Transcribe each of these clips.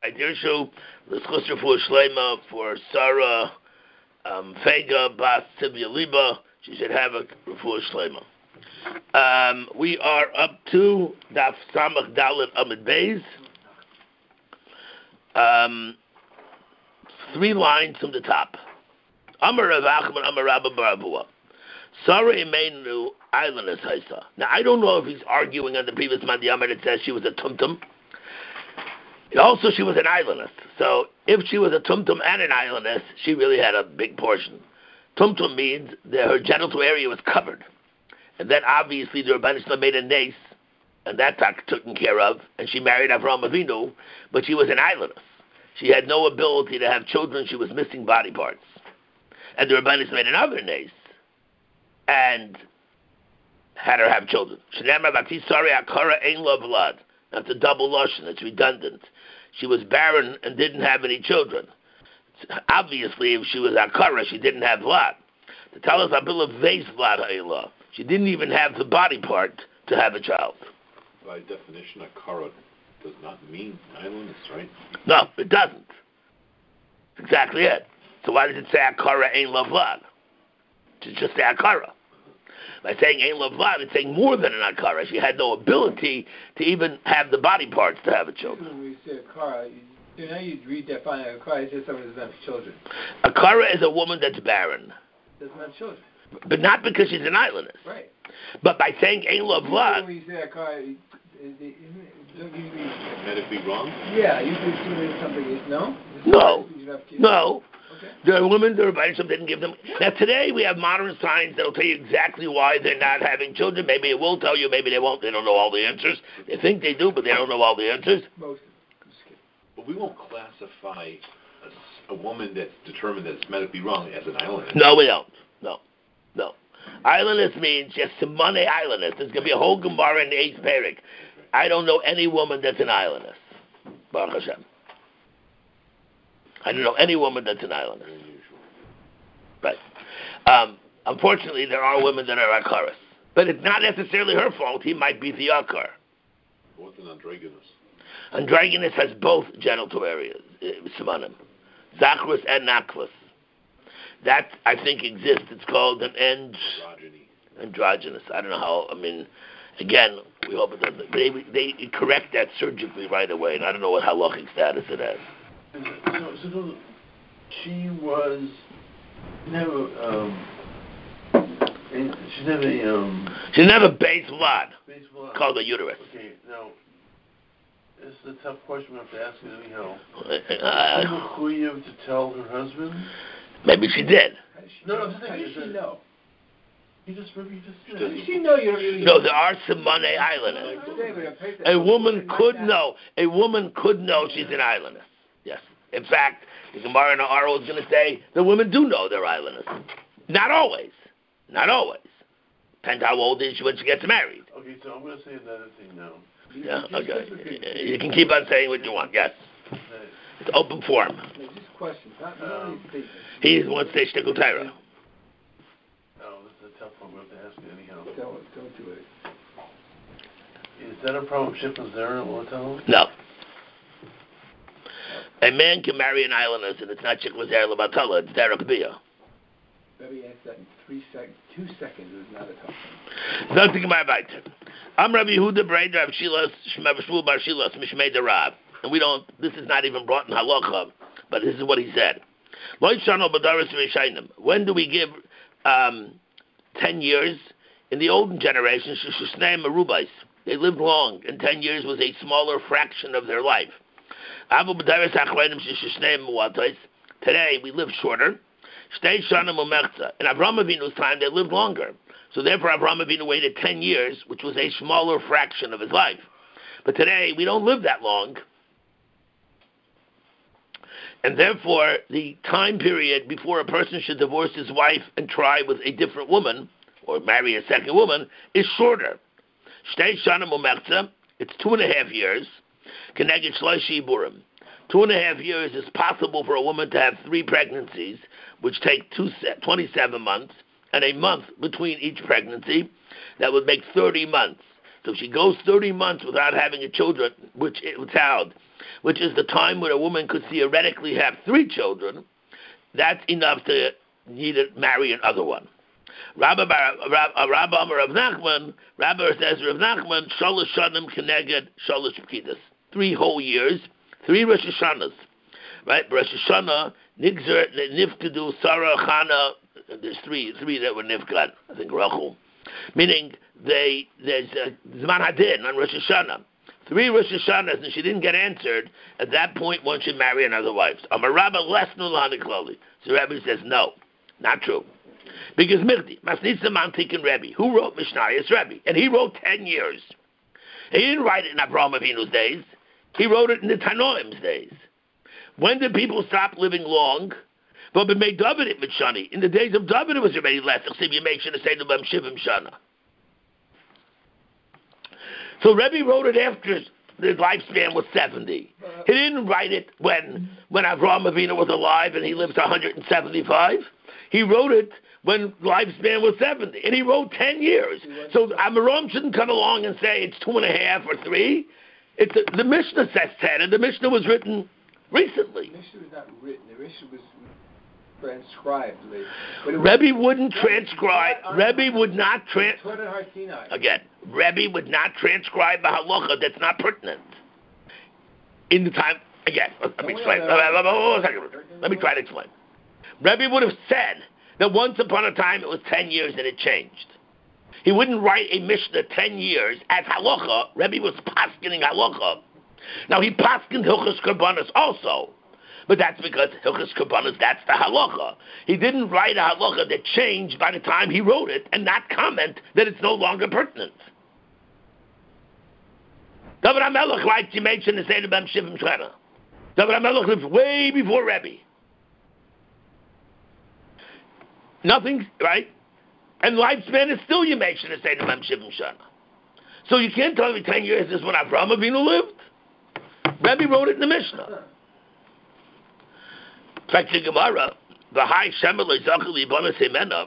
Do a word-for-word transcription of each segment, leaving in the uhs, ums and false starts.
I dare show the Chusr for Shlema for Sarah um, Fega Bas Tibia Liba. She should have a Refuah Shlema. Um, we are up to Daf Samach Dalet Amid Beis. Um, three lines from the top. Amar Rav Achman, Amar Rabba Barabua. Sarah Imenu Islandess Haisa. Now I don't know if he's arguing on the previous Mandi Amar that says she was a tumtum. Also, she was an islandess. So if she was a tumtum and an islandess, she really had a big portion. Tumtum means that her genital area was covered. And then obviously the Rebbeinu Shalom made a nace, and that got taken care of, and she married Avraham Avinu, but she was an islandess. She had no ability to have children. She was missing body parts. And the Rebbeinu Shalom made another nace, and had her have children. That's a double lashon. It's redundant. She was barren and didn't have any children. Obviously, if she was akara, she didn't have vlad. To tell us abilah veis vlad ha'elah. She didn't even have the body part to have a child. By definition, akara does not mean islandess, right? No, it doesn't. That's exactly it. So why does it say akara ain't la vlad? It's just say akara. By saying ain't la vlad, it's saying more than an akara. She had no ability to even have the body parts to have a child. When we say akara, you know you redefine akara, you say someone who doesn't have children. Akara is a woman that's barren. Doesn't have children. But not because she's an islandess. Right. But by saying ain't la vlad. When you say akara, don't you Can it be wrong? Yeah, you can assume it's something is no? No. No. Okay. The women, the Rebbeinu Shalom didn't give them. Now today we have modern science that'll tell you exactly why they're not having children. Maybe it will tell you, maybe they won't. They don't know all the answers. They think they do, but they don't know all the answers. Most. But we won't classify a, a woman that's determined that it's medically wrong as an islandess. No, we don't. No. No. Islandess means just Simone islandess. There's going to be a whole Gemara in the eighth parak. I don't know any woman that's an islandess. Baruch Hashem. I don't know any woman that's an islandess. Right. Um, unfortunately, there are women that are akaras. But it's not necessarily her fault. He might be the akar. What's an androgynous? Androgynous has both genital areas, uh, Simanim. Zachrus and Nakvus. That, I think, exists. It's called an and androgynous. I don't know how, I mean, again, we hope it doesn't. They, they correct that surgically right away, and I don't know what halachic status it has. So, so she was never, um, she never, um... She never base vlad. Base vlad. Called a uterus. Okay, now, this is a tough question we have to ask you anyhow. Uh, Did she have to tell her husband? Maybe she did. No, no, I'm just How thinking, does she know? You just, you just How does she know you don't really No, there are some Monday islanders. A woman could know. A woman could know she's an islandess. Yes. In fact, the Gemara in the Aro is going to say the women do know they're islanders. Not always. Not always. Depends how old is she when she gets married. Okay, so I'm going to say another thing now. Yeah, okay. You can keep on saying what you want, yes. It's open forum. Just questions, not um, he wants to say shtickle Torah. Oh, this is a tough one. We have to ask you anyhow. Don't, don't do it. Is that a problem, Shifra Zera all the time? No. A man can marry an islandess, and it's not Shikla Zera Labatala, it's Derek Bia. Let me answer that in three seconds. Two seconds is not a tough one. Don't think about it. I'm Rabbi Yehuda Breder of Shilas, Shmavashmul Bar Shilas, Mishmei Darav. And we don't, this is not even brought in halacha, but this is what he said. When do we give um, ten years? In the olden generation, they lived long, and ten years was a smaller fraction of their life. Today, we live shorter. In Avraham Avinu's time, they lived longer. So therefore, Avraham Avinu waited ten years, which was a smaller fraction of his life. But today, we don't live that long. And therefore, the time period before a person should divorce his wife and try with a different woman, or marry a second woman, is shorter. It's two and a half years. Two and a half years is possible for a woman to have three pregnancies, which take two, twenty-seven months, and a month between each pregnancy. That would make thirty months. So if she goes thirty months without having a children, which without which is the time when a woman could theoretically have three children, that's enough to need to marry another one. Rabbi Rabbi Amar Rav Nachman, Rabbi says Rav Nachman, Shalosh Shanim Keneged Shalosh Pkidas. Three whole years, three Rosh Hashanahs. Right? Rosh Hashanah, Nigzer, Nifkadu, Sarah, Chana, there's three, three that were Nifkad, I think Rachel. Meaning, they, there's Zman Hadin on Rosh Hashanah. Three Rosh Hashanahs, and she didn't get answered. At that point, one should marry another wife. Amar Rabba Lesnu Lahani Klali. So Rabbi says, no, not true. Because Mirdi, Masnitza Mantik and Rebbe, who wrote Mishnah? It's Rebbe. And he wrote ten years. He didn't write it in Avraham Avinu's days. He wrote it in the Tanoim's days. When did people stop living long? But we made David it Mitshani. In the days of David, it was already less. You make sure to say to them Shivim Shana. So Rebbe wrote it after the lifespan was seventy. He didn't write it when when Avraham Avinu was alive and he lived to one hundred seventy-five. He wrote it when lifespan was seventy, and he wrote ten years. So Amaram shouldn't come along and say it's two and a half or three. It's a, the Mishnah says ten, and the Mishnah was written recently. The Mishnah was not written. The Mishnah was transcribed. Rebbe wouldn't transcribe. Rebbe would not trans. Again, Rebbe would not transcribe a halacha that's not pertinent. In the time, again, let me explain. Let me try to explain. Rebbe would have said that once upon a time it was ten years and it changed. He wouldn't write a Mishnah ten years as halacha. Rebbe was paskening halacha. Now he paskened Hilchos Karbanos also. But that's because Hilchos Karbanos, that's the halacha. He didn't write a halacha that changed by the time he wrote it and not comment that it's no longer pertinent. David HaMelech writes, you mentioned the Seder Bem Shivim Shana. David HaMelech lived way before Rebbe. Nothing, right? And lifespan is still you mentioned the Seder Bem Shivim Shana. So you can't tell me ten years is when Avraham Avinu lived. Rebbe wrote it in the Mishnah. In fact, the Gemara, the high Shemer Leizachel Ibana Semena,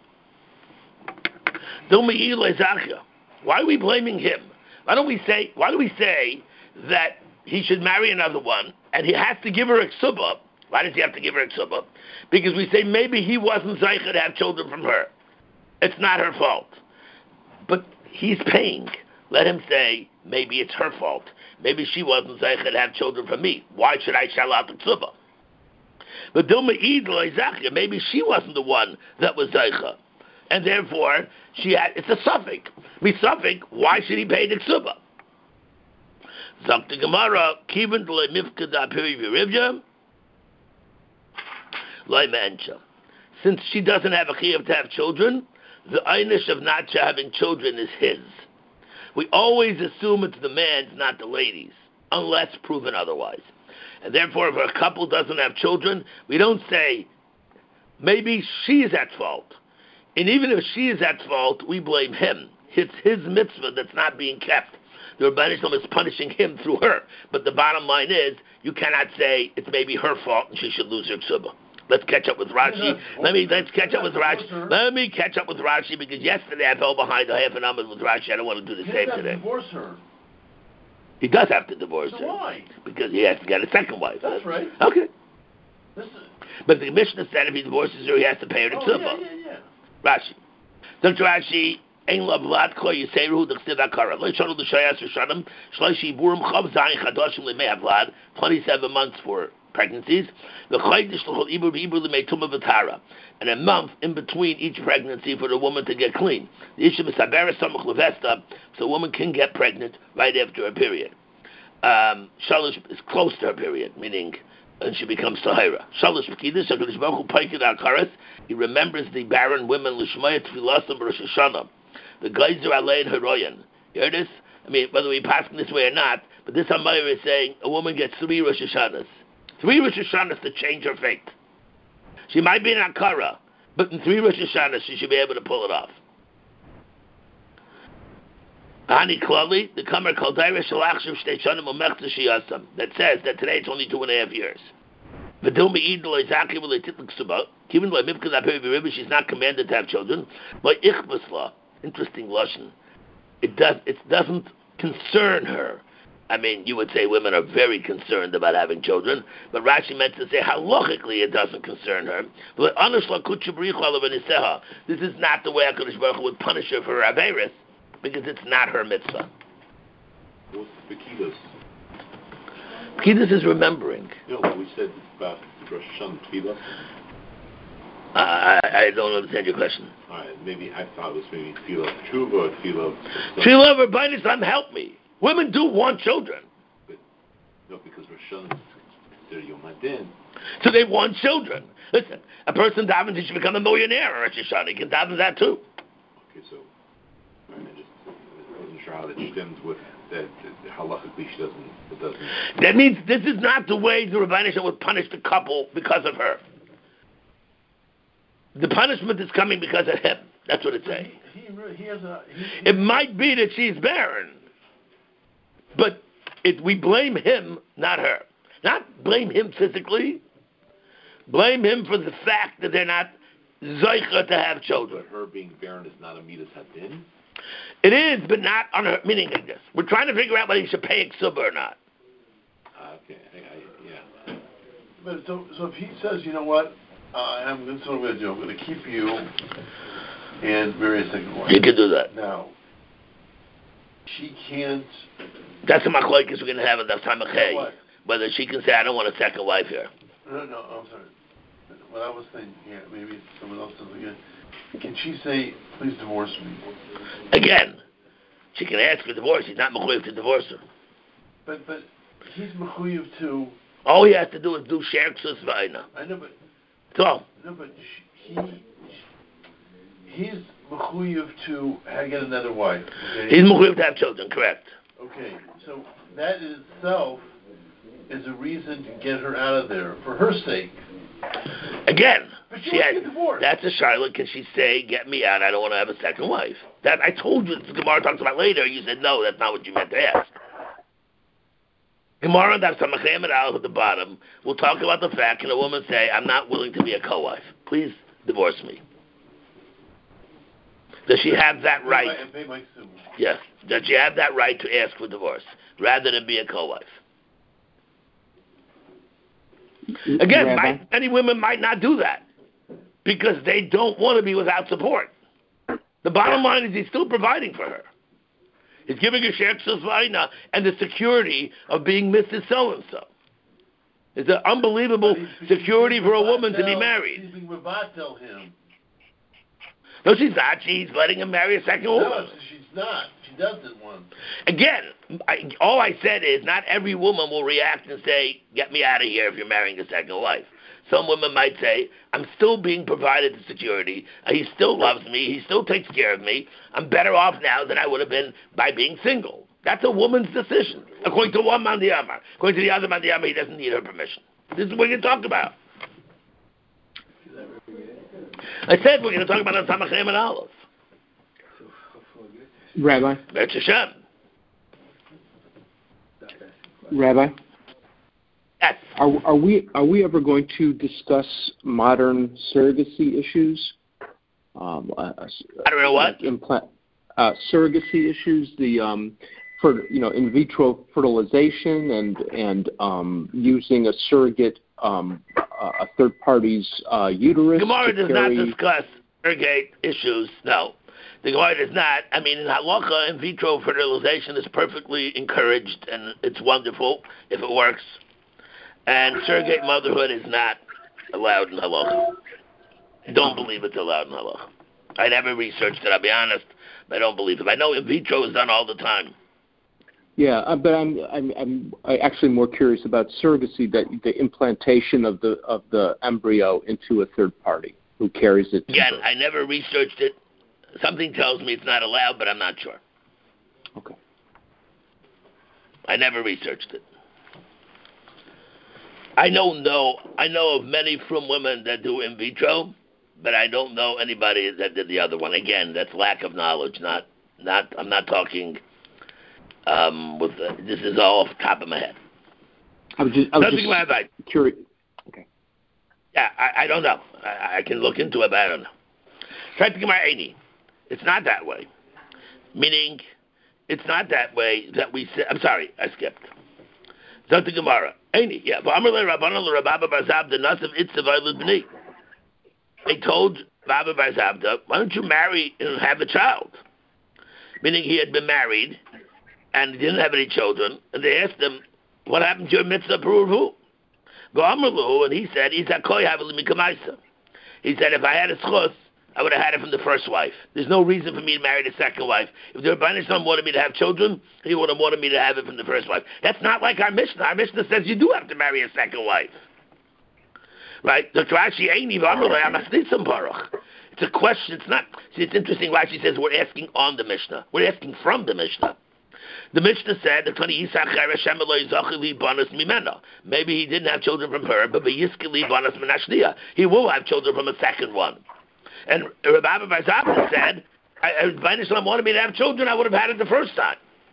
Domi Leizachia. Why are we blaming him? Why don't we say? Why do we say that he should marry another one and he has to give her a ksuba? Why does he have to give her a ksuba? Because we say maybe he wasn't zeicher to have children from her. It's not her fault, but he's paying. Let him say maybe it's her fault. Maybe she wasn't zeicher to have children from me. Why should I shell out the ksuba? But Dilma Eid Leizachia, maybe she wasn't the one that was zeicher. And therefore, she had, it's a suffix. Me suffix, why should he pay the ksuba? Zakta Gemara, Kivan le mifka da piri v'rivja, le mencha. Since she doesn't have a chiyuv to have children, the einish of not having children is his. We always assume it's the man's, not the lady's, unless proven otherwise. And therefore, if a couple doesn't have children, we don't say, maybe she is at fault. And even if she is at fault, we blame him. It's his mitzvah that's not being kept. The Rebbeinu Shalom is punishing him through her. But the bottom line is, you cannot say it's maybe her fault and she should lose her ksuba. Let's catch up with Rashi. Let me let's catch up with Rashi. Let me catch up with Rashi because yesterday I fell behind a half an hour with Rashi. I don't want to do the same today. Divorce her. He does have to divorce so her. Why? Because he has to get a second wife. That's right. Okay. This is... But the Mishnah said if he divorces her, he has to pay her the oh, ksuba. yeah, yeah, yeah. Rashi. Doctor Rashi, Ein la vlad ko yiseru d'chsev hakara. Lo yishanu l'shayas rishonim, shloishi burim chav zayin chadoshim l'mei havlad, twenty-seven months for pregnancies. V'chaydish l'chol ibur v'ibur l'mei tumah v'tara. And a month in between each pregnancy for the woman to get clean. The issue is sabera samach levesta, so a woman can get pregnant right after her period. Um, Shalosh is close to her period, meaning and she becomes Tahira. Shalosh Pekidus, HaKadosh Baruch Hu Paikid HaKaras, he remembers the barren women, L'shmaya Tfilasam Rosh Hashanah, the Geyser Alein Heroyan. You hear this? I mean, whether we pass this way or not, but this Hamayr is saying a woman gets three Rosh Hashanahs. Three Rosh Hashanahs to change her fate. She might be an Akara, but in three Rosh Hashanahs she should be able to pull it off. Hani Klali, the Kamer Kaldaira Shalachshav Shtei Shanim Umechta Shiyasam, that says that today it's only two and a half years. V'dil me'id lo izaki v'lo titlik suba, given lo mivkaz aperi v'ribi, she's not commanded to have children. Lo ichbas la, interesting lashon. It does, it doesn't concern her I mean, you would say women are very concerned about having children, but Rashi meant to say halachically it doesn't concern her. But this is not the way HaKadosh Baruch Hu would punish her for her averis, because it's not her mitzvah. What's the Pekidas? Pekidas is remembering. No, we said about Rosh Hashanah Tefillah. Uh, I, I don't understand your question. All right, maybe I thought it was maybe Tefillah Tshuva or Tefillah. Tefillah Rabbeinu Shalom, help me. Women do want children. But, no, because Rosh Hashanah is considered Yom Hadin. So they want children. Listen, a person davens he should become a millionaire or Rosh Hashanah. He can daven that too. Okay, so I just wasn't sure how that stems with that. that halachically, she doesn't. It doesn't. That means this is not the way the Rabbeinu Shalom would punish the couple because of her. The punishment is coming because of him. That's what it's saying. He, he, he has a, he, he, it might be that she's barren, but it, we blame him, not her. Not blame him physically. Blame him for the fact that they're not zoicha to have children. But her being barren is not a midas hadin? It is, but not on her. Meaning like this. We're trying to figure out whether he should pay a ksuba or not. Uh, okay, I, I, yeah. But so, so if he says, you know what, uh, I'm, this is what I'm going to do. I'm going to keep you and marry a second wife. He can do that. Now, she can't. That's a machlokes we're going to have in the time of What? whether she can say, I don't want a second wife here. No, no, I'm sorry. What I was thinking, yeah, maybe someone else does again. Can she say, please divorce me? Again, she can ask for divorce. He's not mechuyev to divorce her. But but he's mechuyev to. All he has to do is do sherksus v'ayna. I know, but. So. No, but he. He's mechuyev to get another wife. Okay? He's mechuyev to have children, correct. Okay, so that in itself is a reason to get her out of there for her sake. Again, but she she wants has, to get divorced. That's a Charlotte. Can she say, "Get me out. I don't want to have a second wife"? That I told you. The Gemara talks about later. You said no. That's not what you meant to ask. Gemara that's out at the bottom. We'll talk about the fact. Can a woman say, "I'm not willing to be a co-wife. Please divorce me"? Does she have that right? And pay my suit. Yes. Does she have that right to ask for divorce rather than be a co-wife? Again, might, many women might not do that because they don't want to be without support. The bottom line is he's still providing for her. He's giving her sherksus v'ayna and the security of being Missus So-and-so. It's an unbelievable security for a woman to be married. She's being revatel him. No, she's not. She's letting him marry a second woman. No, she's not. She doesn't want. Again, I, all I said is not every woman will react and say, "Get me out of here if you're marrying a second wife." Some women might say, "I'm still being provided the security. He still loves me. He still takes care of me. I'm better off now than I would have been by being single." That's a woman's decision. According to one Mandiyama. According to the other Mandiyama, he doesn't need her permission. This is what you talk about. I said we're going to talk about the Samachem and Aleph. Rabbi? That's Hashem. Rabbi? Yes. Are, are we are we ever going to discuss modern surrogacy issues? Um, uh, I don't know what implant uh, surrogacy issues. The um, for you know in vitro fertilization and and um, using a surrogate um, a third party's uh, uterus. Gemara does carry... not discuss surrogate issues. No, the Gemara does not. I mean, in halacha, in vitro fertilization is perfectly encouraged and it's wonderful if it works. And surrogate motherhood is not allowed in halacha. Don't believe it's allowed in halacha. I never researched it, I'll be honest, but I don't believe it. I know in vitro is done all the time. Yeah, uh, but I'm I'm I'm actually more curious about surrogacy, that the implantation of the of the embryo into a third party who carries it. Again, I never researched it. Something tells me it's not allowed, but I'm not sure. Okay. I never researched it. I don't know. I know of many from women that do in vitro, but I don't know anybody that did the other one. Again, that's lack of knowledge. Not, not. I'm not talking. Um, with the, this is all off the top of my head. I was just, I was Nothing just curious. Okay. Yeah, I, I don't know. I, I can look into it, but I don't know. Try to get my eighty. It's not that way. Meaning, it's not that way that we say. I'm sorry, I skipped. Zot the Gemara. Any, yeah. They told Baba Bar Zabda, why don't you marry and have a child? Meaning he had been married and he didn't have any children, and they asked him, what happened to your mitzvah peruvu? And he said, he said, if I had a schus, I would have had it from the first wife. There's no reason for me to marry the second wife. If the Rebbeinu Shalom wanted me to have children, he would have wanted me to have it from the first wife. That's not like our Mishnah. Our Mishnah says you do have to marry a second wife. Right? It's a question. It's not. See, it's interesting. Rashi says we're asking on the Mishnah. We're asking from the Mishnah. The Mishnah said maybe he didn't have children from her, but he will have children from a second one. And Rabbi Bar Zabda said, if Rebbeinu Shalom wanted me to have children, I would have had it the first time.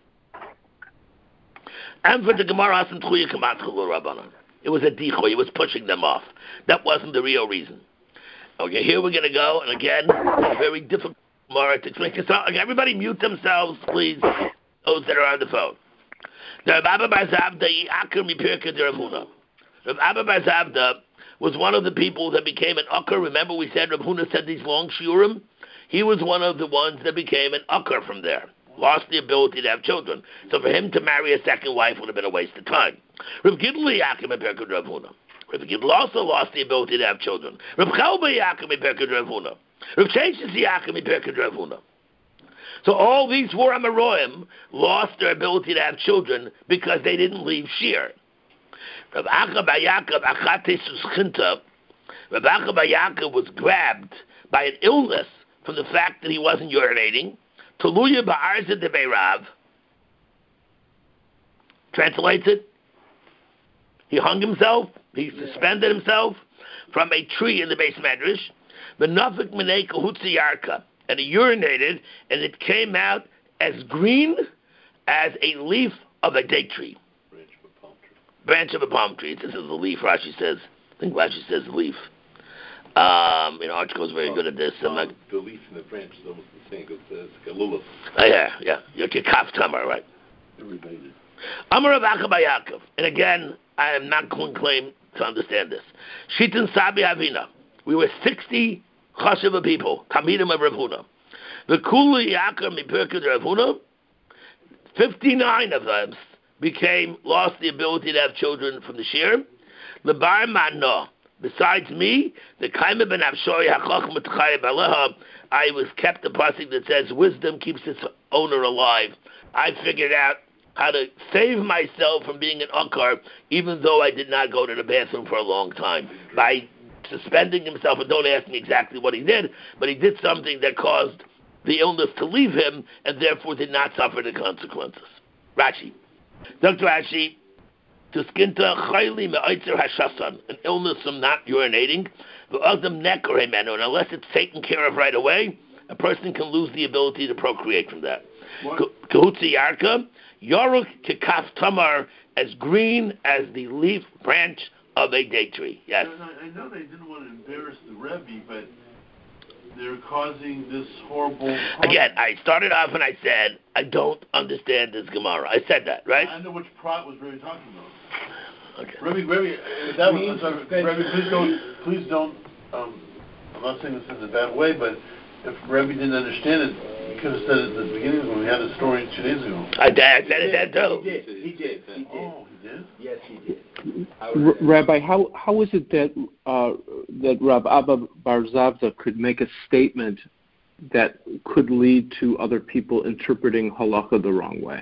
And for the Gemara, it was a decoy. He was pushing them off. That wasn't the real reason. Okay, here we're going to go, and again, it's very difficult Gemara to explain. So, okay, everybody mute themselves, please, those that are on the phone. The Rabbi Bar Zabda, Rabbi Bar Zabda was one of the people that became an ucker. Remember we said Rav Huna said these long shiurim? He was one of the ones that became an ucker from there. Lost the ability to have children. So for him to marry a second wife would have been a waste of time. Rav Gidl Yaakov Berkut Rav Huna. Rav Gidl also lost the ability to have children. Rav Chelba Yaakov Berkut Rav Huna. Rav Sheshes Yaakov Berkut Rav Huna. So all these four Amoraim lost their ability to have children because they didn't leave Shir. Rav Acha Bar Yaakov Achates Uschinta, Rav Acha Bar Yaakov was grabbed by an illness from the fact that he wasn't urinating. Toluya Ba'arza de Beirav translates it. He hung himself. He suspended himself from a tree in the base medrash. V'nafik Minei Kahutzi Yarka, and he urinated, and it came out as green as a leaf of a date tree. Branch of a palm tree. This is a leaf. Rashi says. I think Rashi says leaf. Um, you know, Archiko's very good at this. Um, like, the leaf and the branch is almost the same. It's, it's like a lulav. Oh, yeah, yeah. You're kaf tamar, right? Everybody did. Amar Rav Acha Bar Yaakov. And again, I am not going to claim to understand this. Shitin Sabi Avina. We were sixty chashuva people. Tamidim of Rav Huna. The Kuli Yaakov Mipirkut Rav Huna. Fifty-nine of them became, lost the ability to have children from the shir. Lebar Mano. Besides me, the Kaima ben Avshoi HaChacham T'chayim Aleha, I was kept a pasuk that says, wisdom keeps its owner alive. I figured out how to save myself from being an unkar, even though I did not go to the bathroom for a long time. By suspending himself, and don't ask me exactly what he did, but he did something that caused the illness to leave him, and therefore did not suffer the consequences. Rashi. Doctor Rashi, Tuskinta chayli me'oitzer hashasan, an illness from not urinating, v'adam nekor hemenu, and unless it's taken care of right away, a person can lose the ability to procreate from that. Kahutzi yarka, yoruk kekaf tamar, as green as the leaf branch of a date tree. Yes. I know they didn't want to embarrass the Rebbe, but they're causing this horrible problem. Again, I started off and I said, I don't understand this Gemara. I said that, right? I know which plot was Rebbe talking about. Okay. Rebbe, Rebbe, that was, sorry, Rebbe, please don't, please don't, um, I'm not saying this in a bad way, but if Rebbe didn't understand it, he could have said it at the beginning when we had the story two days ago. I, did, I said it then too. He did, he did, he did. Oh, he did? Yes, he did. R- Rabbi, how how is it that uh, that Rav Abba Bar Zabda could make a statement that could lead to other people interpreting halacha the wrong way?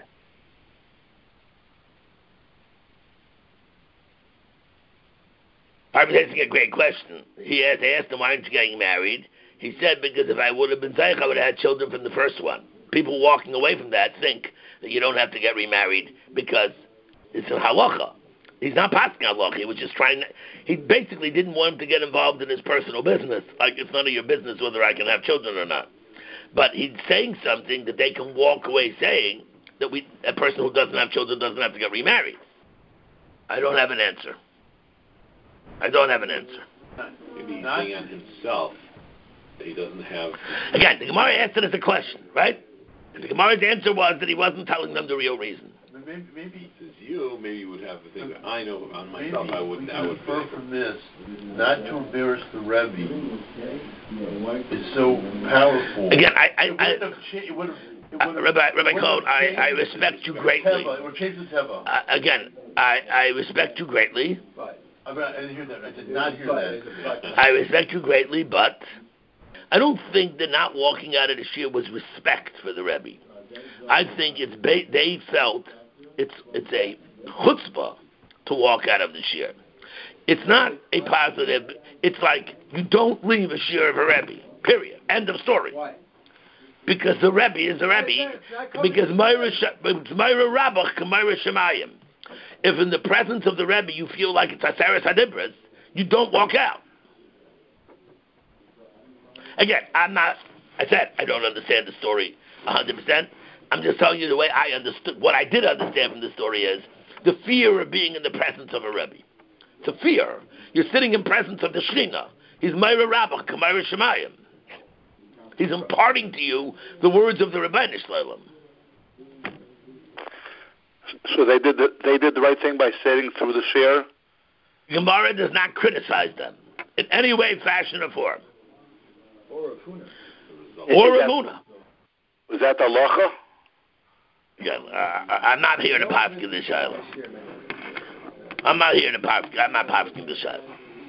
I was asking a great question. He asked, they asked him, why aren't you getting married? He said, because if I would have been Zaych, I would have had children from the first one. People walking away from that think that you don't have to get remarried because it's a halacha. He's not passing halacha. He was just trying to, he basically didn't want him to get involved in his personal business. Like, it's none of your business whether I can have children or not. But he's saying something that they can walk away saying that we, a person who doesn't have children doesn't have to get remarried. I don't have an answer. I don't have an answer. Maybe he's saying on himself that he doesn't have... Again, the Gemara asked it as a question, right? And the Gemara's answer was that he wasn't telling them the real reason. Maybe, maybe Since you, maybe you would have to think. I know on myself, I would. I would infer from this not to embarrass the Rebbe is so powerful. Again, I, I, it I, wouldn't have cha- it would have, it uh, would have, Rabbi, it Rabbi would Cohn, have I, I changed respect you the greatly. teva. It would change the teva. Uh, again, I, I respect you greatly. But, I, mean, I didn't hear that. I did not hear but, that. but, I respect you greatly, but I don't think that not walking out of the shir was respect for the Rebbe. I think it's ba- they felt it's it's a chutzpah to walk out of the shir. It's not a positive. It's like you don't leave a shir of a Rebbe. Period. End of story. why? Because the Rebbe is the Rebbe. Because Myra Myra Rabach Myra Shemayim. If in the presence of the Rebbe you feel like it's Aseres Hadibras, you don't walk out. Again, I'm not. I said I don't understand the story one hundred percent. I'm just telling you the way I understood. What I did understand from the story is the fear of being in the presence of a Rebbe. It's a fear. You're sitting in presence of the Shechina. He's Myra Rabach, Myra Shemayim. He's imparting to you the words of the Rebbeinu Shalom. So they did the, they did the right thing by sitting through the shir? Gemara does not criticize them in any way, fashion, or form. Or a Puna. Or a Muna. Was that the halacha? Yeah, uh, I'm not here to paskin the Shiloh. I'm not here to paskin. I'm not paskin the Shiloh.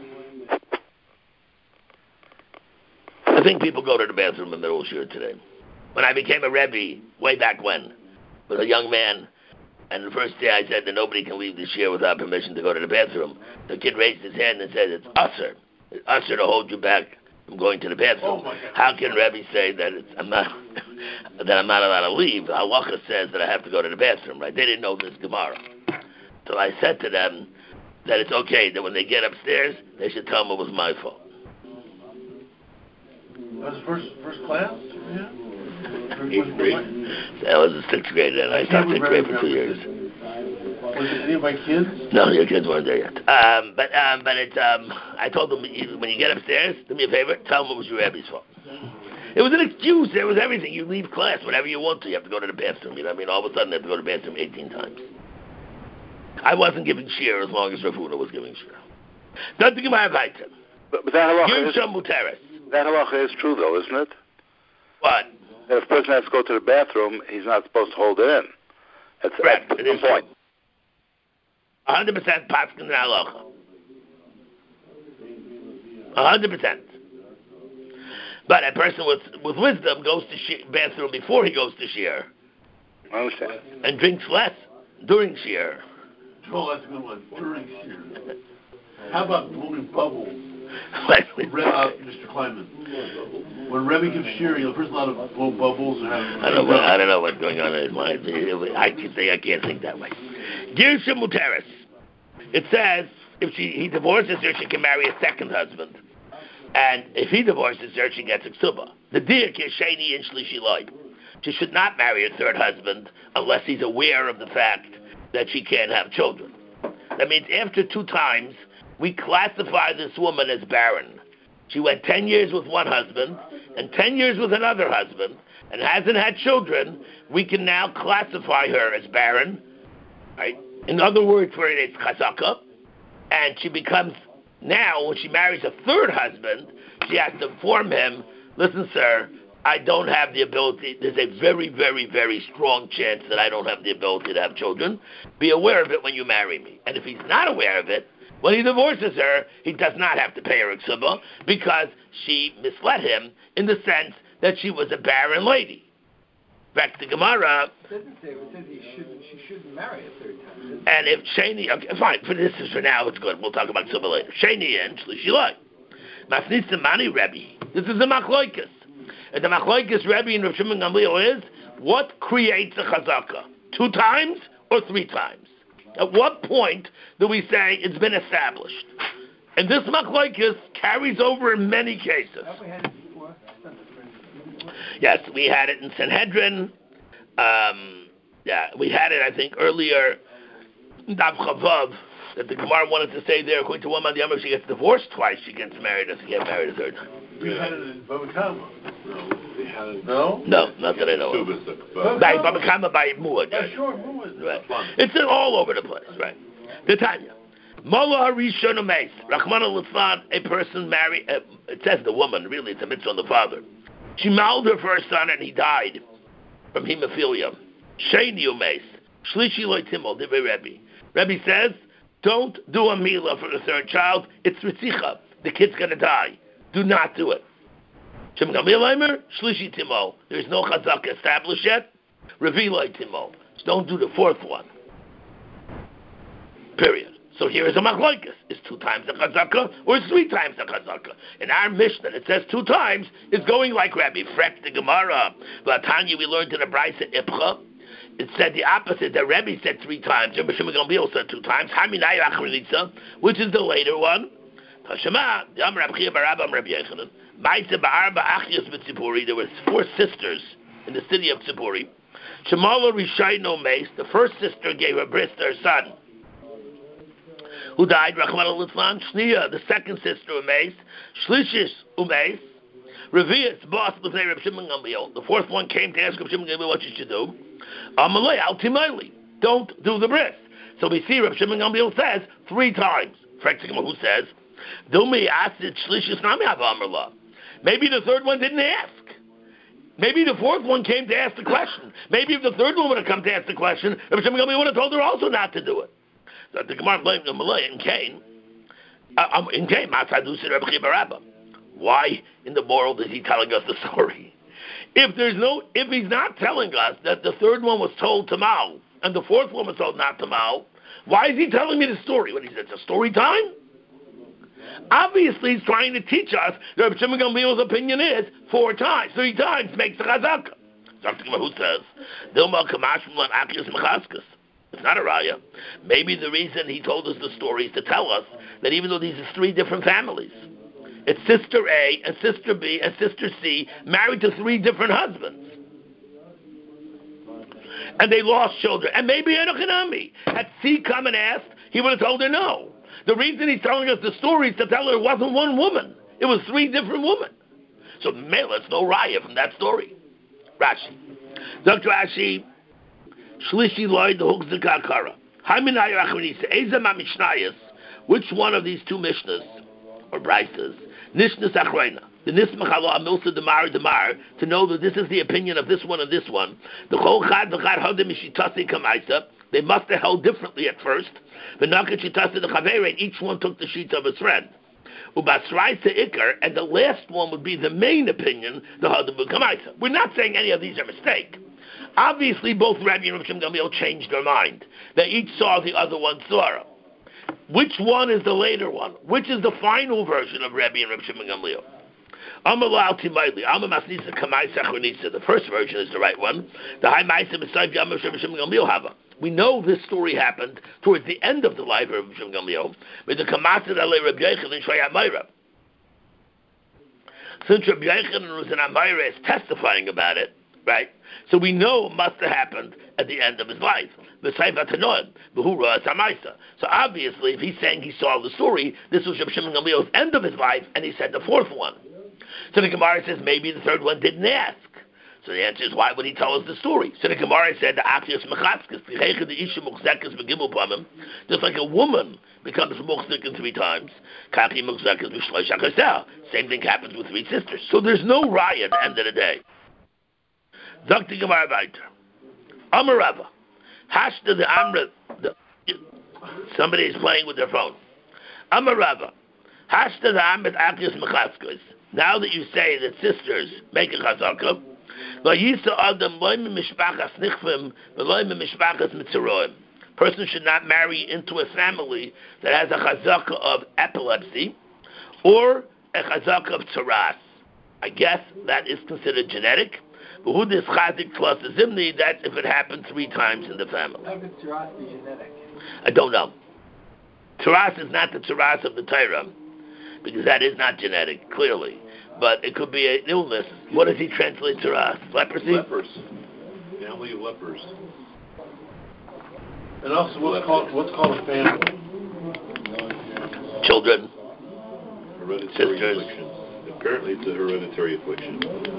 I think people go to the bathroom in the middle of shir today. When I became a Rebbe, way back when, was a young man, and the first day I said that nobody can leave the shir without permission to go to the bathroom, the kid raised his hand and said, "It's usher. It's usher to hold you back from going to the bathroom. Oh How can Rebbe say that it's, I'm not that I'm not allowed to leave? Halacha says that I have to go to the bathroom, right? They didn't know this Gemara. So I said to them that it's okay that when they get upstairs, they should tell them it was my fault. That was first first class. Yeah. Eighth grade. So I was a sixth grade, and I taught sixth grade for two years. Was it any of my kids? No, your kids weren't there yet. Um, but um, but it's um, I told them when you get upstairs, do me a favor, tell them it was your Rebbe's fault. It was an excuse. There was everything. You leave class whenever you want to. You have to go to the bathroom. You know what I mean? All of a sudden, I have to go to the bathroom eighteen times. I wasn't giving shir as long as Rav Huna was giving shir. Don't think about it. But, but that halacha is, Muteris. that halacha is true, though, isn't it? What? That if a person has to go to the bathroom, he's not supposed to hold it in. That's, Correct. that's It the is point. one hundred percent paskin in halacha. one hundred percent. But a person with with wisdom goes to shir, bathroom before he goes to shir. I understand. And drinks less during shir. Oh, that's a good one. During shir. How about blowing bubbles? Re- uh, Mister Kleinman. When Rebbe gives shir, you know, the person allowed to blow bubbles or have. I don't know. I don't know what's going on in his mind. I can say I can't think that way. Girsha Muteris. It says if she he divorces her, she can marry a second husband, and if he divorces her, she gets a ksuba. The diak is sheni and shlishi loy. She should not marry a third husband unless he's aware of the fact that she can't have children. That means after two times, we classify this woman as barren. She went ten years with one husband and ten years with another husband and hasn't had children. We can now classify her as barren, right? In other words, for it, it's chazaka, and she becomes, now when she marries a third husband, she has to inform him, listen, sir, I don't have the ability, there's a very, very, very strong chance that I don't have the ability to have children. Be aware of it when you marry me. And if he's not aware of it, when he divorces her, he does not have to pay her a ksuba because she misled him in the sense that she was a barren lady. Back to Gemara. It doesn't say, it says he shouldn't, she shouldn't marry a third time. And if Shani, okay, fine, for this is for now, it's good. We'll talk about ksuba later. Shani and Shlishilai. Mafnisa Mani Rebbe. This is a machloikas. And the machloikas Rebbe and Rav Shimon Gamliel is, what creates a chazaka? Two times or three times? At what point do we say it's been established? And this machloikas carries over in many cases. Have we had it before? Yes, we had it in Sanhedrin. Um, yeah, we had it, I think, earlier in Dav Chavav, that the Gemara wanted to say there, according to one man, the Yom, if she gets divorced twice, she gets married, if she gets married a third time. We had it in Bava Kama. No, they had a... No? No, not that I know of. Subas, By Babakama by Muad. Yeah, sure, Muad. Right. It's all over the place, right? The Tanya. Mola Harishon Umeis. Rachmana Litzlan, a person married, uh, it says the woman, really, it's a mitzvah on the father. She mauled her first son and he died from hemophilia. Sheni Umeis. Shlishi Loi Timol, Divrei Rebbe. Rebbe says, don't do a milah for the third child. It's ritzicha. The kid's going to die. Do not do it. Shem Gamil Eimer, Shlishi Timol. There's no chazaka established yet. Revi Loi Timol. Don't do the fourth one. Period. So here is a machlokes. Is two times the chazaka or is three times the chazaka? In our Mishnah, it says two times. It's going like Rabbi Frek the Gemara. Latanya, we learned in the Brisa Ipcha. It said the opposite. That Rabbi said three times. Rabbi Shimon Gamliel said two times. Haminai Achrelitza, which is the later one. Tashema, Yam Rabbi Chia Barabam Rabbi Yechanan. Ma'isa Ba'arba Achias B'Tzipori. There were four sisters in the city of Tzipori. Shemala Rishayno Meis. The first sister gave her bris to her son, who died, Rachmana Litzlan. Shniya, the second sister, Umeis. Shlishis, Umeis. Revius, boss, L'fnei Reb Shimon Gamliel. The fourth one came to ask Reb Shimon Gamliel what she should do. Amalei, Altimaili. Don't do the bris. So we see Reb Shimon Gamliel says three times. Who says, Dumi asid Shlishis Nami Hava. Maybe the third one didn't ask. Maybe the fourth one came to ask the question. Maybe if the third one would have come to ask the question, Reb Shimon Gamliel would have told her also not to do it. That the Gemara blamed the Malay in Cain. Uh, in Cain, why in the world is he telling us the story? If there's no, if he's not telling us that the third one was told to Mao and the fourth one was told not to Mao, why is he telling me the story? When he says it's a story time? Obviously, he's trying to teach us that Rabbi Shimon Gamliel's opinion is four times, three times makes the chazaka. Doctor Who says, Dilma Kamash Mulan Akias Mechaskas. It's not a raya. Maybe the reason he told us the story is to tell us that even though these are three different families, it's sister A and sister B and sister C married to three different husbands, and they lost children. And maybe Enochinami had C come and asked, he would have told her no. The reason he's telling us the story is to tell her it wasn't one woman; it was three different women. So Mela, it's no raya from that story. Rashi, Doctor Rashi. Shlishi loy the hooks the kakara. Haminay Achrelitza. Ezema Mishnayos. Which one of these two Mishnahs or Brisas? Nishnas Achrena. The Nismach Allah Amilsa Demar Demar to know that this is the opinion of this one and this one. The Chol Chad V'Chad Hadem Mishitase Kamaisa. They must have held differently at first. V'Nakat Shitase the Chavere. Each one took the sheets of his friend. Ubasraisa Ikar, and the last one would be the main opinion. The Hadem Kamaisa. We're not saying any of these are mistake. Obviously, both Rabbi and Reb Shimon Gamliel changed their mind. They each saw the other one's Torah. Which one is the later one? Which is the final version of Rabbi and Reb Shimon Gamliel? The first version is the right one. We know this story happened towards the end of the life of Reb Shimon Gamliel. Since Rabbi Yochanan was in Amayra is testifying about it, right? So we know it must have happened at the end of his life. So obviously, if he's saying he saw the story, this was Reb Shimon Gamliel's end of his life, and he said the fourth one. So the Gemara says maybe the third one didn't ask. So the answer is, why would he tell us the story? So the Gemara said, just like a woman becomes muchzik three times, same thing happens with three sisters. So there's no raya at the end of the day. Zakti Gemara weiter. Amarava. Hashta the Amra. Somebody is playing with their phone. Amarava. Hashta the Amra Akias Mechaskos. Now that you say that sisters make a chazaka, person should not marry into a family that has a chazaka of epilepsy or a chazaka of tzaras. I guess that is considered genetic. But who this chazik plus the zimni, that's if it happened three times in the family. How could tzaras be genetic? I don't know. Tzaras is not the tzaras of the Torah, because that is not genetic, clearly. But it could be an illness. What does he translate tzaras? Leprosy? Lepers. Family of lepers. And also, what's called what's called a family? Children. Hereditary Sisters. affliction. Apparently it's a hereditary affliction.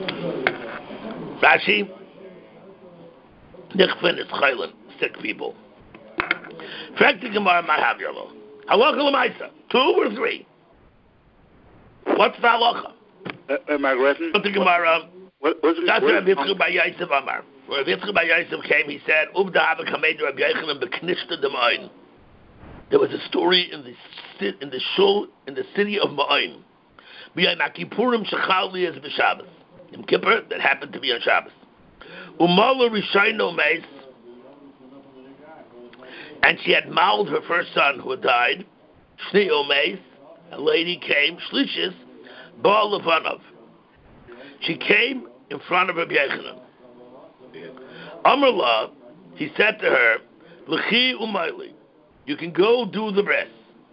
Rashi, Nichfin is chaylen, sick people. Fragte Gemara Mahavyalo. Halacha l'maisa, two or three? What's the halacha? Uh, am I written? What's the Gemara? What, what's That's what Rabbi Yitzchak Bar Yosef Amar. When Rabbi Yitzchak Bar Yosef came, he said, Uvda hava kameid Rabbi Yochanan beknishta de Ma'ayin. There was a story in the in the shul in the city of Ma'ayin. B'yayim HaKippurim shechal li es b'Shabbos. Yom Kippur, that happened to be on Shabbos. Umala Rishayno Meis, and she had mauled her first son who had died. Shnei Omeis, a lady came, Shlishis, Baal Lefanov. She came in front of Rabbi Yochanan. Amrullah, he said to her, L'chi umayli, you can go do the rest.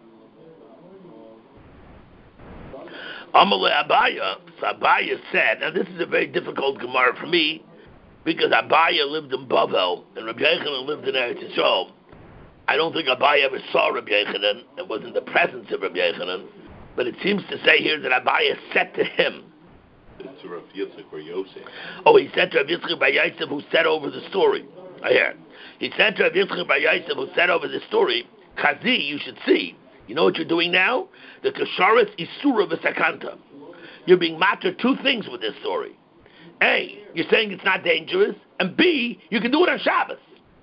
Amrullah Abaya, so Abaya said, and this is a very difficult Gemara for me, because Abaya lived in Bavel, and Rabbi Yochanan lived in Eretz Yisrael. I don't think Abaya ever saw Rabbi Yochanan and was in the presence of Rabbi Yochanan, but it seems to say here that Abaya said to him, To Rav Yitzchak Bar Yosef. oh, he said to Rav Yitzchak Bar Yosef, who said over the story. I hear. He said to Rav Yitzchak Bar Yosef, who said over the story, Kazi, you should see. You know what you're doing now? The Kasharis Isura V'Sakanta. You're being matter two things with this story. A, you're saying it's not dangerous, and B, you can do it on Shabbos.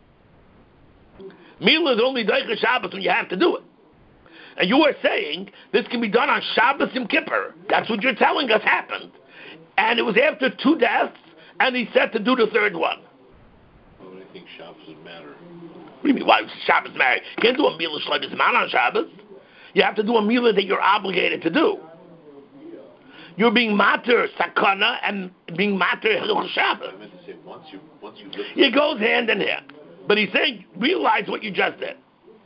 Mila is only Deicha Shabbos when you have to do it. And you are saying this can be done on Shabbos Yom Kippur. That's what you're telling us happened. And it was after two deaths, and he said to do the third one. Well, I think Shabbos would matter. What do you mean, why does Shabbos matter? You can't do a Mila Shlevis Man on Shabbos. You have to do a Mila that you're obligated to do. You're being mater sakana and being mater Hilchos Shabbos. I meant to say, once you, once you lift It goes hand in hand. But he's saying, realize what you just did.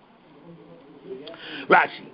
Rashi.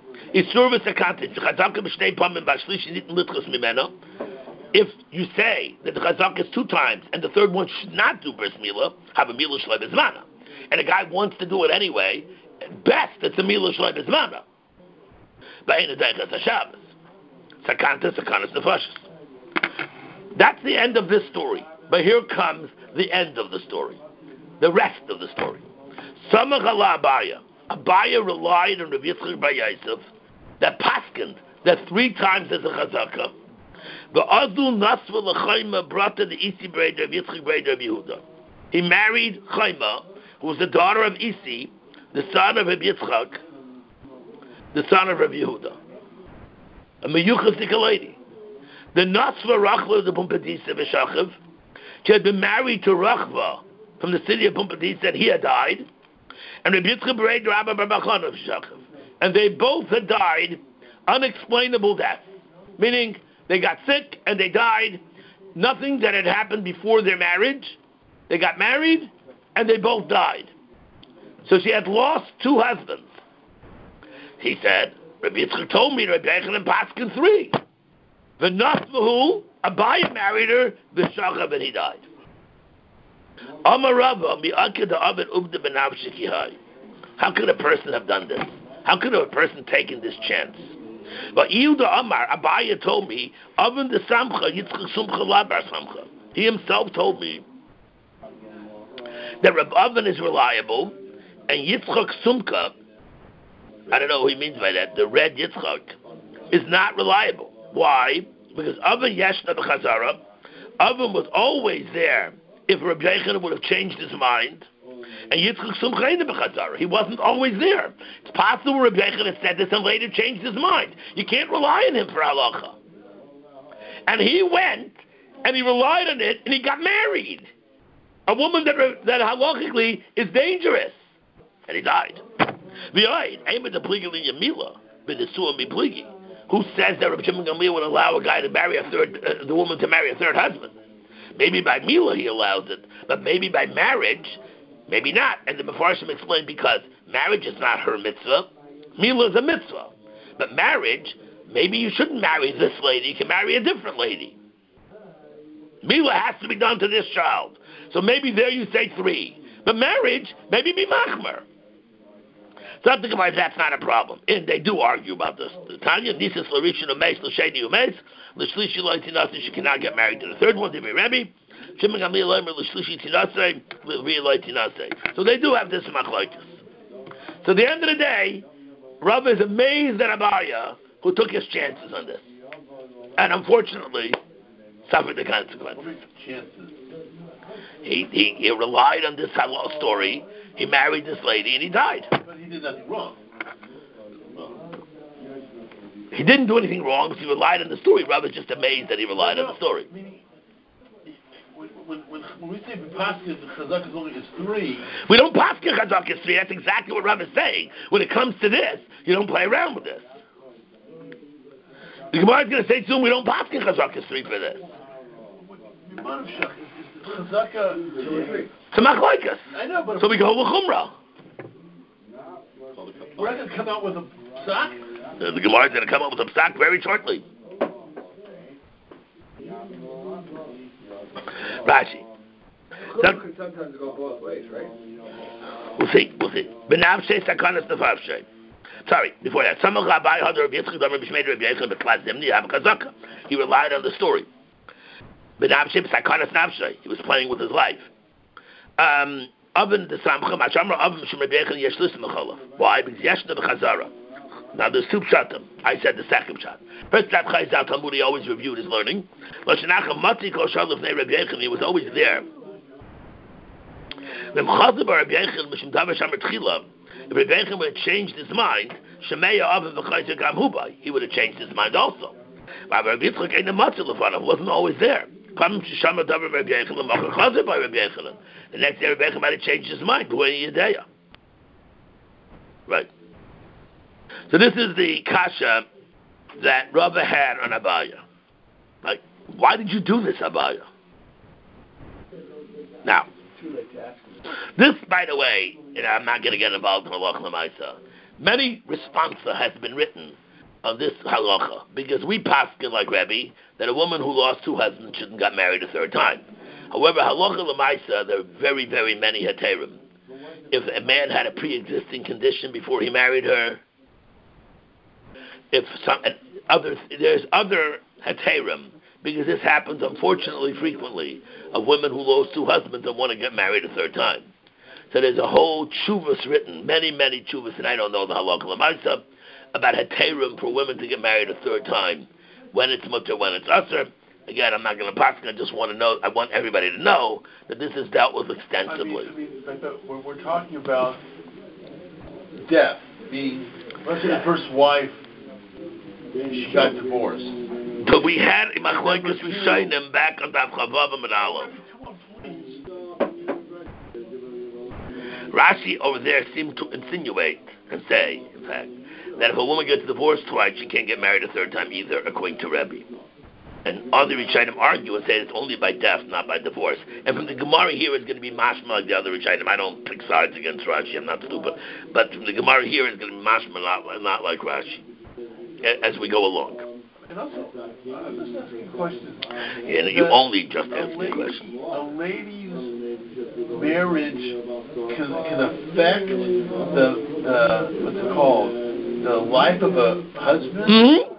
If you say that the chazak is two times and the third one should not do bris milah, have a milah shlei bezmana, and a guy wants to do it anyway, at best it's a milah shlei bezmana. Ba'in adaychas haShabbos, sakanta sakanas nefashos. That's the end of this story. But here comes the end of the story, the rest of the story. Samach ala Abaya. Abaya relied on Rav Yitzchak Bar Yosef that paskened that three times as a chazaka. The Azu Nasva l'Chaima brought to the Isi Breda of Yitzchak Breda of Yehuda. He married Chaima, who was the daughter of Isi, the son of Rav Yitzchak, the son of Rav Yehuda. A meyuchastik lady. The Nasva Rachva the Pumbedisa v'Shachav. She had been married to Rachva from the city of Pumbedisa, and he had died. And Rav Yitzchak Breda Rabba Bar Bachana of Shchachav. And they both had died unexplainable deaths, meaning they got sick and they died. Nothing that had happened before their marriage. They got married and they both died. So she had lost two husbands. He said, Rabbi Yitzchak told me Rabbi Yochanan paskin three. V'nasvahu, Abaya married her, v'shachav, and he died. Amar Rava, mi'akid ha'avet ubda b'nav shekihai. How could a person have done this? How could a person taken this chance? But Yehuda Amar, Abaya told me, Avin de Samcha, Yitzchak Sumcha Labar Samcha. He himself told me that Reb Avin is reliable, and Yitzchak Sumka, I don't know what he means by that, the red Yitzchak, is not reliable. Why? Because Avin Yeshna B'Chazara, Avin was always there if Rabbi Yochanan would have changed his mind, and Yitzchak Sumcha ain't B'Chazara. He wasn't always there. It's possible Rabbi Yochanan said this and later changed his mind. You can't rely on him for halacha. And he went, and he relied on it, and he got married. A woman that, that halachically is dangerous. And he died. Who says that Rabbi Shimon Gamliel would allow a guy to marry a third, uh, the woman to marry a third husband? Maybe by Mila he allows it, but maybe by marriage, maybe not. And the Mefarshim explained because marriage is not her mitzvah. Mila is a mitzvah. But marriage, maybe you shouldn't marry this lady, you can marry a different lady. Mila has to be done to this child. So maybe there you say three. But marriage, maybe be machmer. So I'm thinking about that's not a problem. And they do argue about this. Tanya, Nisis Larishan Umeis, Lashani Umeis, Lashlishi Laitinasi, she cannot get married to the third one, Divi Rebbe. Shimon Gamli Leimer, Lashlishi Tinase, Laitinase. So they do have this machlokes. So at the end of the day, Rav is amazed at Abaya, who took his chances on this. And unfortunately, suffered the consequences. He, he, he relied on this halal story. He married this lady and he died. But he did nothing wrong. He didn't do anything wrong because he relied on the story. Rav is just amazed that he relied no, on the story. Meaning, when, when, when, when we say Paskin, Chazak is only is three. We don't Paskin Chazak is three. That's exactly what Rav is saying. When it comes to this, you don't play around with this. The Gemara is going to say soon we don't Paskin Chazak is three for this. Chazaka. It's a machlokes. I know, but so we go with Chumrah. We're not going to come out with a psak. The, the Gemara is going to come up with a psak very shortly. Rashi. So, can sometimes go both ways, right? We'll see. We'll see. Benavshe sakanas nefavshe. Sorry, before that. Some of Rabbi had Rabbi Yitzchak Rabbi Shmeid Rabbi Yechon B'Klas Zimni Have Kazaka. He relied on the story. Benavshe sakanas nafshe. He was playing with his life. Um. Oven the Samcha Machamra Oven Shem Rabbi Yechon Yeshlis Mecholov. Why? Because Yeshna B'Chazara. Now there's two pshatim. I said the second pshat. First pshat Chayzal Talmud, he always reviewed his learning. Lashanacha Mati Kol Shalif Nei Rabbi Yechon, he was always there. If Rabbi Yechon would have changed his mind, Shemeya Oven V'Chayzal Gam Hubai, he would have changed his mind also. But Rabbi Yitzchak ain't a Matzah Lefanov, wasn't always there. The next day Rabbi Yechon might have changed his mind. Right. So this is the kasha that Rava had on Abaya. Like, why did you do this, Abaya? Now, this, by the way, you know, I'm not going to get involved in halacha l'maisa. Many responsa has been written on this halacha because we paskin like Rebbe that a woman who lost two husbands shouldn't get married a third time. However, halacha l'maisa, there are very, very many heterim. If a man had a pre-existing condition before he married her, if some other there's other heterim, because this happens unfortunately frequently of women who lost two husbands and want to get married a third time. So there's a whole chuvas written, many many chuvas, and I don't know the halakha l'maisa about heterim for women to get married a third time, when it's mutter, when it's usher. Again, I'm not going to pass. I just want to know. I want everybody to know that this is dealt with extensively. I mean, I mean we're, we're talking about death, being let's say the first wife. She got divorced. So we had Machlokes Rishonim back on Daf Chavav and Aleph. Rashi over there seemed to insinuate and say, in fact, that if a woman gets divorced twice, she can't get married a third time either, according to Rebbe. And other Rishonim argue and say it's only by death, not by divorce. And from the Gemara here, it's going to be mashma like the other Rishonim. I don't pick sides against Rashi. I'm not stupid. But from the Gemara here, it's going to be mashma, not, not like Rashi, as we go along. And also, I'm just asking questions. And you only just asked me a question. A lady's marriage can, can affect the, the, what's it called, the life of a husband? Mm-hmm.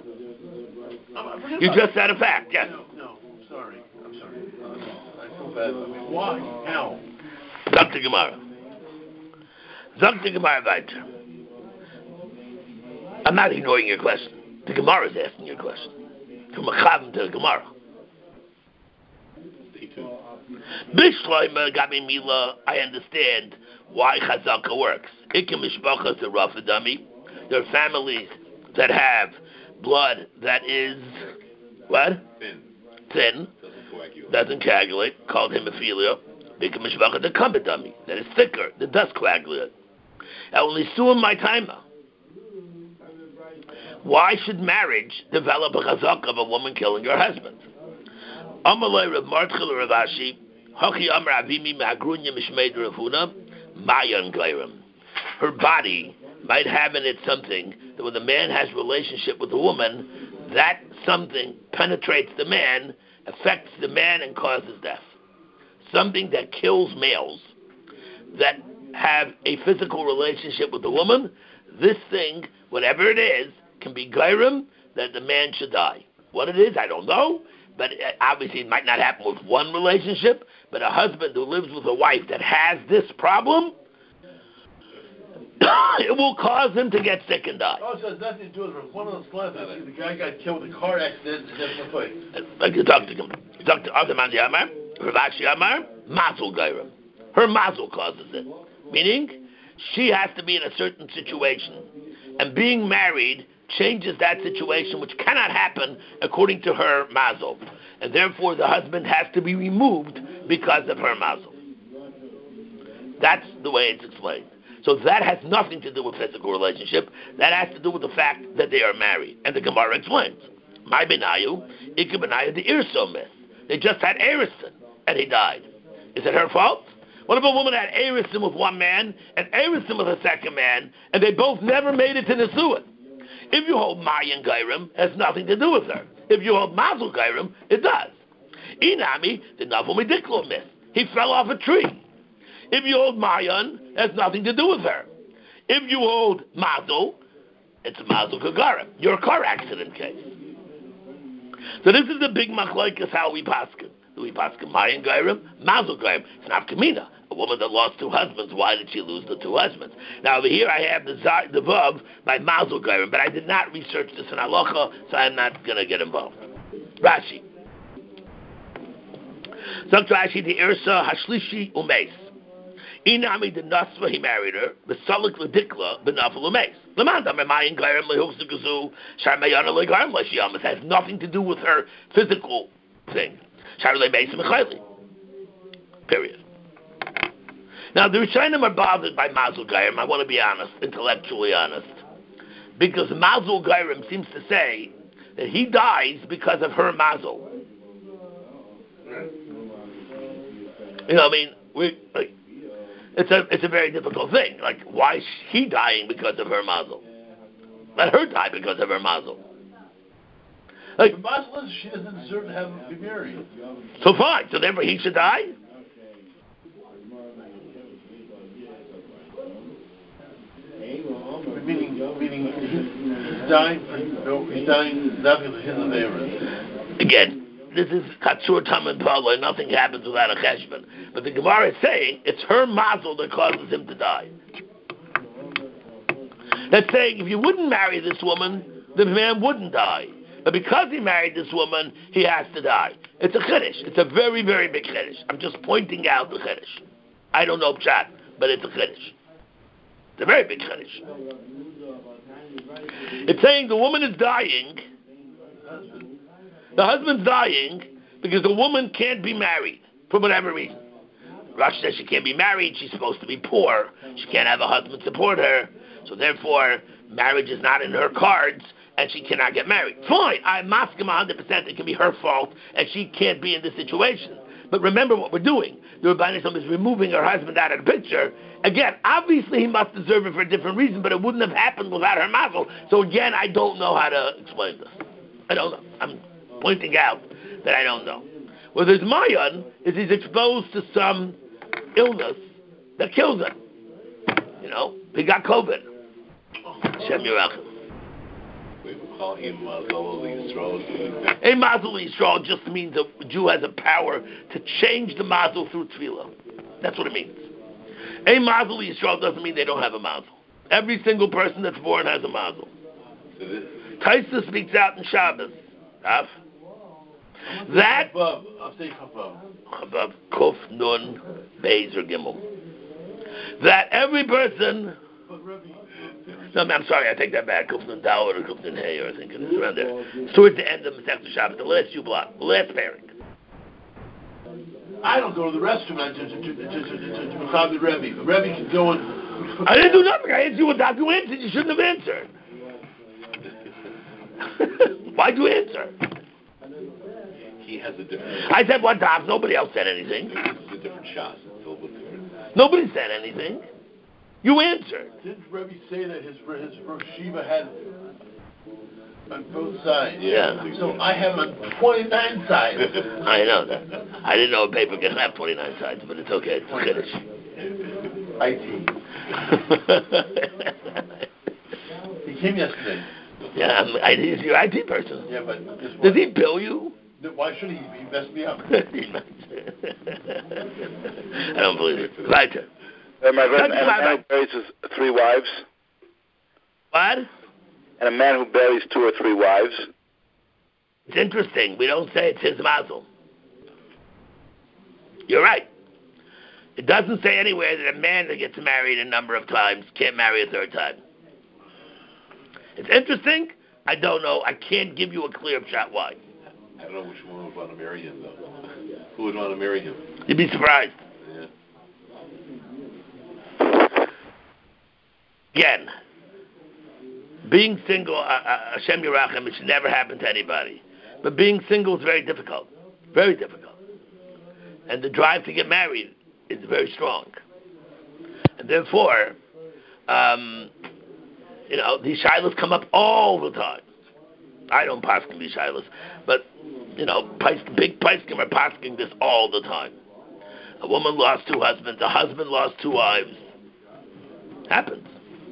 You just said a fact, yes. No, no, I'm sorry. I'm sorry. I feel bad. I mean, why? How? Zok the Gemara. Zok the Gemara weiter. I'm not ignoring your question. The Gemara is asking your question. From a chavim to the Gemara. Bishloima Gabi Mila, I understand why Chazaka works. Ikim Mishpacha to Rafa Dami. There are families that have blood that is what? Thin. Thin. Doesn't coagulate. Doesn't coagulate. Called hemophilia. Ikim Mishpacha to Kabadami. That is thicker. That does coagulate. Only soon my timer. Why should marriage develop a chazak of a woman killing her husband? Amalei Rav Martchel Rav Ashi, Hachi Amar Avimi Ma'agrunya Mishmeid Ravuna, Mayan Gairam. Her body might have in it something that when the man has relationship with a woman, that something penetrates the man, affects the man, and causes death. Something that kills males, that have a physical relationship with the woman, this thing, whatever it is, can be gairim that the man should die. What it is, I don't know, but obviously it might not happen with one relationship, but a husband who lives with a wife that has this problem, it will cause him to get sick and die. Oh, so it has nothing to do with it. One of those slides, the guy got killed in a car accident and that's the fight. Like you talk to him. You talk to other man Yamar, Rav Ashi Yamar, Mazel Gairim. Her mazel causes it. Meaning, she has to be in a certain situation. And being married changes that situation, which cannot happen according to her mazel. And therefore the husband has to be removed because of her mazel. That's the way it's explained. So that has nothing to do with physical relationship. That has to do with the fact that they are married. And the Gemara explains. My benayu, Ika benayu, the Irso myth. They just had Arison, and he died. Is it her fault? What if a woman had Arison with one man, and Arison with a second man, and they both never made it to Nesuah? If you hold Mayan Gairim, it has nothing to do with her. If you hold Mazel Gairim, it does. Inami, the Navu Mediklo myth. He fell off a tree. If you hold Mayan, it has nothing to do with her. If you hold Mazel, it's a Mazel Kagarim. You're a car accident case. So this is the big machlokes how we paskin. Do we paskin Mayan Gairim? Mazel Gairim. It's not Kamina. A woman that lost two husbands, why did she lose the two husbands? Now over here I have the Zar, the Vav by Mazel Gairim, but I did not research this in Halacha, so I'm not going to get involved. Rashi. So Rashi, the Irsa Hashlishi Umeis. Inami the Nasva, he married her. The Salik Ladikla, Benafal Umeis. Lamanda Memayin Gairim Lehuvsikazu, Sharmayana Legarim Leshiamas, has nothing to do with her physical thing. Sharle Beis Mechayli. Period. Now, the Rishonim are bothered by Mazel Gairim, I want to be honest, intellectually honest. Because Mazel Gairim seems to say that he dies because of her Mazel. You know, I mean, we, like, it's a it's a very difficult thing. Like, why is he dying because of her Mazel? Let her die because of her Mazel. Like, the Mazel is she doesn't deserve to have be married. So fine, so therefore he should die? Meaning, meaning he's dying for no, he's dying not because of his neighbors. Again, this is Katsur Tam and Pala, nothing happens without a cheshbon. But the Gemara is saying it's her mazel that causes him to die. That's saying if you wouldn't marry this woman, the man wouldn't die. But because he married this woman, he has to die. It's a chiddush. It's a very, very big chiddush. I'm just pointing out the chiddush. I don't know pshat, but it's a chiddush. It's a very big chiddush. It's saying the woman is dying. The husband's dying because the woman can't be married for whatever reason. Rashi says she can't be married. She's supposed to be poor. She can't have a husband support her. So therefore, marriage is not in her cards, and she cannot get married. Fine, I'm asking one hundred percent it can be her fault, and she can't be in this situation. But remember what we're doing. The Rebbeinu Shalom is removing her husband out of the picture. Again, obviously he must deserve it for a different reason, but it wouldn't have happened without her mazel. So again, I don't know how to explain this. I don't know. I'm pointing out that I don't know. Well, there's Mayan is he's exposed to some illness that kills him. You know, he got COVID. Shem Yerachim. We call him Mazel Yisrael. A Mazel Yisrael just means a Jew has a power to change the Mazel through Tefillah. That's what it means. A Mazel Yisrael doesn't mean they don't have a Mazel. Every single person that's born has a Mazel. Taisa speaks out in Shabbos. Af. That Chabab. I'll say Chabab. Chabab Kuf Nun Beis or Gimel. That every person. No, I'm sorry, I take that back. Kuf Nun Dawud or Kuf Nun Hey, or I think it's around there. It's towards the end of Masechta Shabbos, the last few blocks, the last pairing. I don't go to the restroom to to to to to to Mechaber Rebbe. The Rebbe can go and. I didn't do nothing. I asked you what doctor you answered. You shouldn't have answered. Why'd you answer? He has a different. I said what doc. Nobody else said anything. It's a different shot. It's filled with different. Nobody said anything. You answered. Didn't Rebbe say that his his Rosh Shiva had on both sides? Yeah. So I have on twenty-nine sides. I know that. I didn't know a paper can have twenty-nine sides, but it's okay. It's a Kiddush. I T. He came yesterday. Yeah, I'm, I, he's your I T person. Yeah, but guess what? Does he bill you? Why should he? He messed me up. I don't believe it. Right. And my friend, and a man who buries his three wives. What? And a man who buries two or three wives. It's interesting. We don't say it's his mazel. You're right. It doesn't say anywhere that a man that gets married a number of times can't marry a third time. It's interesting. I don't know. I can't give you a clear shot why. I don't know which one would want to marry him, though. Who would want to marry him? You'd be surprised. Yeah. Again, being single, uh, uh, Hashem Yerachem, it should never happen to anybody. But being single is very difficult. Very difficult. And the drive to get married is very strong. And therefore, um, you know, these shilas come up all the time. I don't paskin these shilas, but, you know, big paiskim are pasking this all the time. A woman lost two husbands, a husband lost two wives. Happens.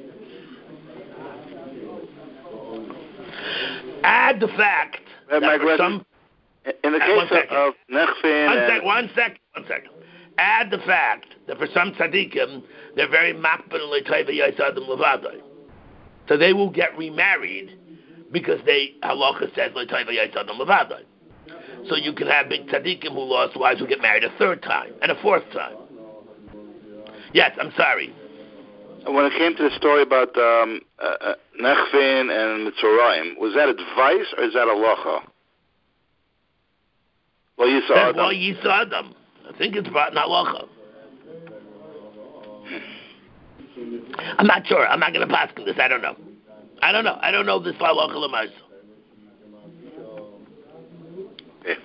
Add the fact uh, that for some... In the case of, of Nechvin... One, and sec, one second, one second. Add the fact that for some tzaddikim, they're very makbid and le'tayva yasadim levadai. So they will get remarried because they, halacha says, le'tayva yasadim levadai. So you can have big tzaddikim who lost wives who get married a third time and a fourth time. Yes, I'm sorry. When it came to the story about um, uh, Nechvin and Mitzrayim, was that advice or is that halacha? Well, you saw them. Well, you saw them. I think it's about halacha. I'm not sure. I'm not going to pass on this. I don't know. I don't know. I don't know this halacha l'maisa. Okay.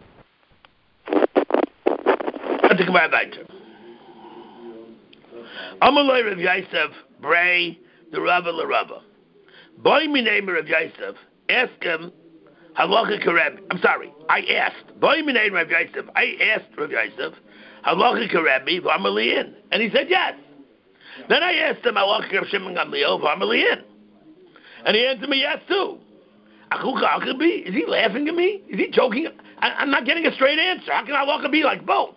Let's take a weiter. Amalei Rav Yosef, Bray, the Rava LaRava. Boy, my name Rav Yosef, ask him, halacha karebi. I'm sorry, I asked. Boy, my name Rav Yosef, I asked Rav Yosef, halacha karebi, v'amaliyin. And he said yes. Then I asked him, halacha Rav Shimon Gamliel, v'amaliyin. And he answered me yes too. Is he laughing at me? Is he joking? I, I'm not getting a straight answer. How can halacha be like both?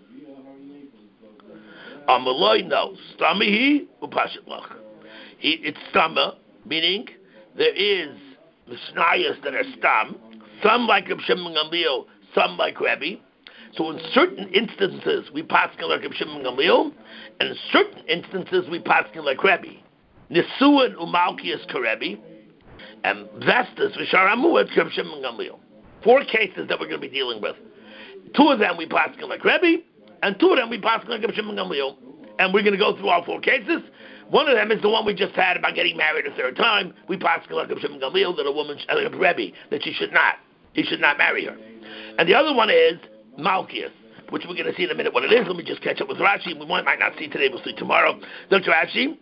Amaloi, no. Stamihi upashit lach. It's stama, meaning there is mishnayos that are stam, some like Reb Shimon Gamliel, some like Rebbe. So in certain instances we paskin like Reb Shimon Gamliel, and in certain instances we paskin like Rebbe. Nisuan umalkias karebi, and vestas v'sharamu et Reb Shimon Gamliel. Four cases that we're going to be dealing with. Two of them we paskin like Rebbe, and two of them we paskin like Reb Shimon Gamliel. And we're going to go through all four cases. One of them is the one we just had about getting married a third time. We paskin like Reb Shimon Gamliel that a woman, uh, a Rebbe, that she should not, he should not marry her. And the other one is Malkias, which we're going to see in a minute what it is. Let me just catch up with Rashi. We might, might not see today. We'll see tomorrow. Doctor Rashi.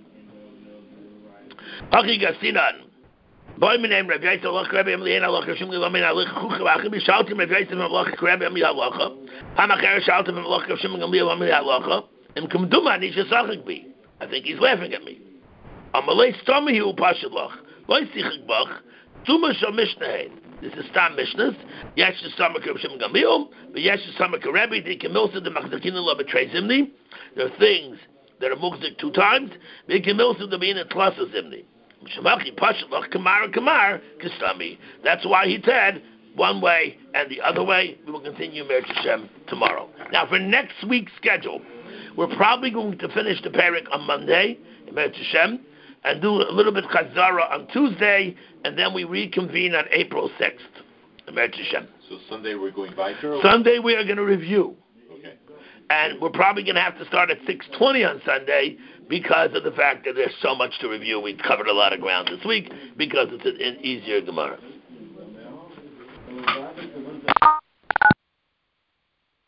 Haki Gasinan. Boy, my name Rabbi Yisrael, Allah Rebbe, Emily, and Allah Shimon Gamliel, Allah Chucha, Achim, Shaltim, Rabbi Yisrael, Allah Rebbe, Emily, Allah. Hamacher, Shaltim, Allah Shimon Gamliel, Emily, Allah. And Kumduma, Nisha Sachik Bi. I think he's laughing at me. Amalei Stomi, Hu Pashilach. Loy Sichik Bach. Tuma Shal Mishnah. This is Stam Mishnahs. Yesh Samak Reb Shimon Gamliel, but Yesh Samak Rebbe, the Kimilsa, the Machzakin, the Betray Zimni. There are things that are Mugzik two times. The Kimilsa, the Bein, and Tlasa Zimni. Shemaki Pashilach, Kamar, Kamar, Kistami. That's why he said one way and the other way. We will continue Meretz Hashem tomorrow. Now, for next week's schedule, we're probably going to finish the parak on Monday, in Meretz Hashem, and do a little bit Chazara on Tuesday, and then we reconvene on April sixth, in Meretz Hashem. So Sunday we're going Viter? Sunday we are going to review. Okay. And we're probably going to have to start at six twenty on Sunday because of the fact that there's so much to review. We've covered a lot of ground this week because it's an, an easier Gemara.